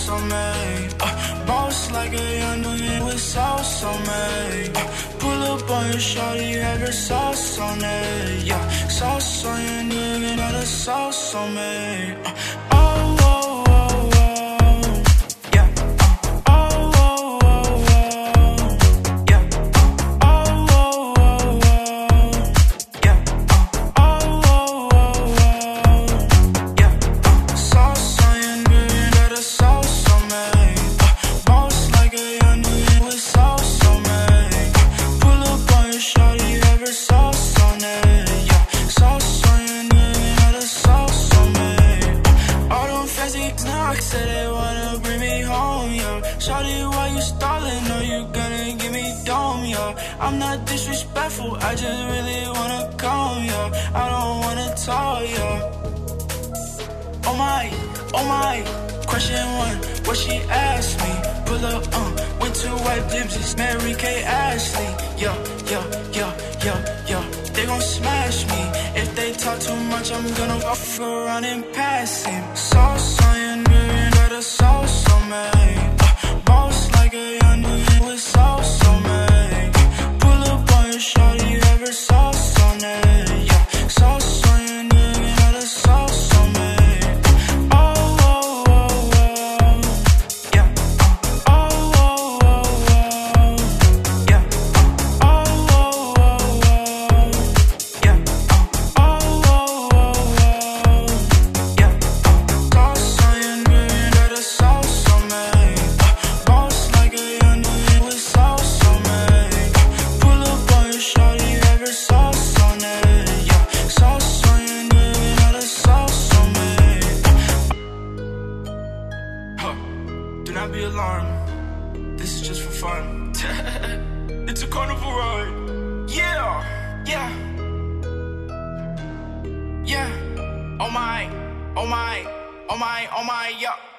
sauce on me. Boss like a young nigga with sauce on me. Pull up on your shawty, have your sauce on it. Yeah, sauce on your nigga, got a sauce on me. Oh, oh, oh, oh. Yeah. Oh, oh, oh, oh. Yeah. Oh, oh, oh, oh. Yeah. Oh, oh, oh, oh. Yeah. Sauce on your nigga, got a sauce on me. Boss like a young nigga with sauce on me. Pull up on your shawty, have her sauce on it. Yeah, sauce on your nigga, got a sauce on me. All them fancy knocks say they wanna bring me home, yo. Shawty, why you stalling? Know you gonna give me dome, yo. I'm not disrespectful, I just really wanna come, yo. I don't wanna talk, yo. Oh my, question one, what she asked me. Pull up, went to white gypsies, Mary Kay Ashley. Yo, they gon' smash me. If they talk too much, I'm gonna walk around and pass him. Sauce on your nigga, got a sauce on me. Boss like a young nigga with sauce on me. Pull up on your shawty, have her sauce on it. Yeah, sauce on your nigga, got a sauce on me. Do not be alarmed. This is just for fun. It's a carnival ride. Yeah. Yeah. Oh my, yeah.